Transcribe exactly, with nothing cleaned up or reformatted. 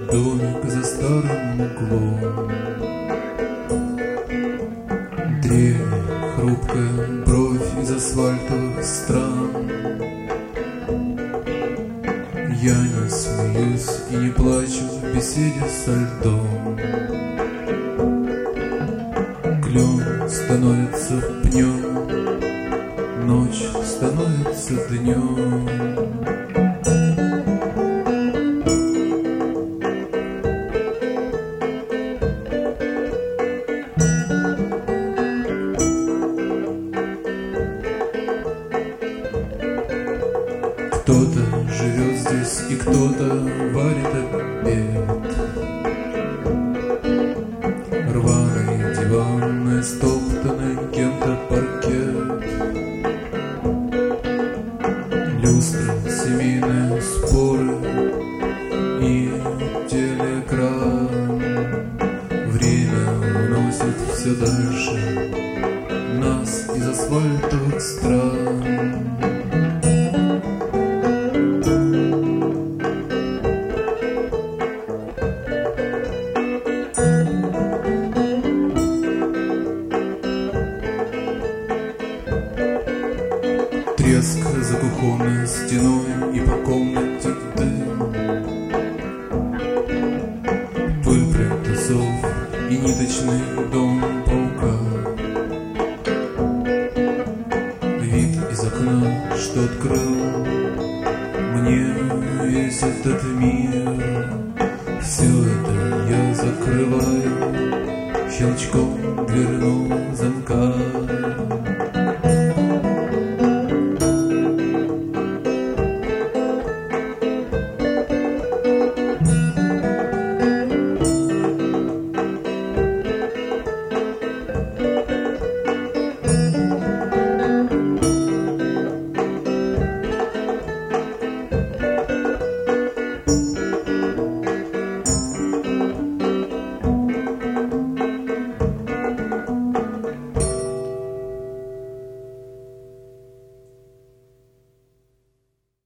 домик за старым углом. Древняя, хрупкая бровь из асфальтовых стран. Я не смеюсь и не плачу в беседе со льдом. Клен становится пнем, ночь становится днем. Кто-то живет здесь и кто-то варит обед. Рваный диван, стоптанный кем-то паркет. Люстры, семейные споры и телеэкран. Время уносит все дальше нас из асфальтовых стран. Треск за кухонной стеной и по комнате дым. Пыль плинтусов и ниточный дом паука. Вид из окна, что открыл мне весь этот мир. Все это я закрываю щелчком дверного